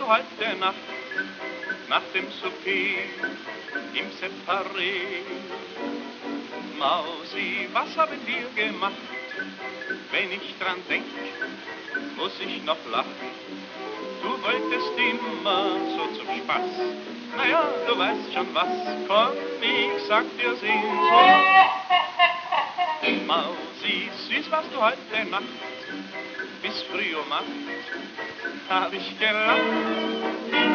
du heute Nacht nach dem Souper im Separé? Mausi, was haben wir gemacht? Wenn ich dran denk, muss ich noch lachen. Du wolltest immer so zum Spaß. Naja, du weißt schon was. Komm, ich sag dir sehen so. Mausi, süß, was du heute Nacht bis früh um 8 hab ich gelacht.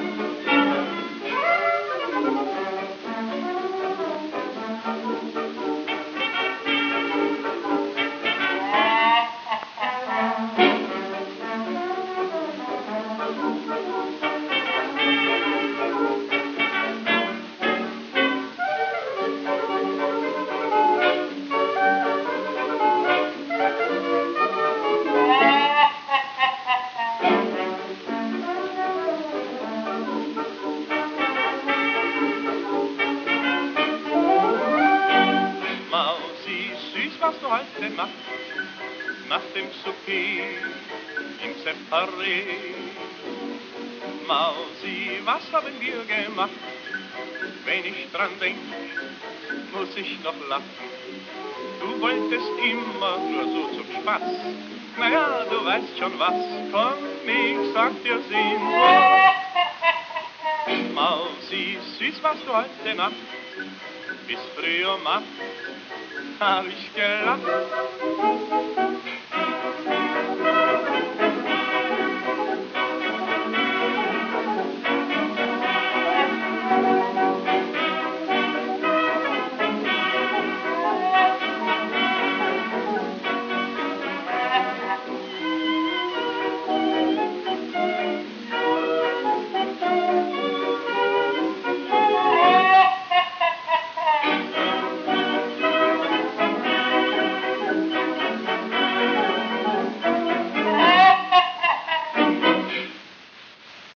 Was du heute Nacht nach dem Souper im Separé? Mausi, was haben wir gemacht? Wenn ich dran denk, muss ich noch lachen. Du wolltest immer nur so zum Spaß. Naja, du weißt schon was. Komm, ich sag dir sehen. Mausi, süß, was du heute Nacht bis früh um 8 hab ich gelacht.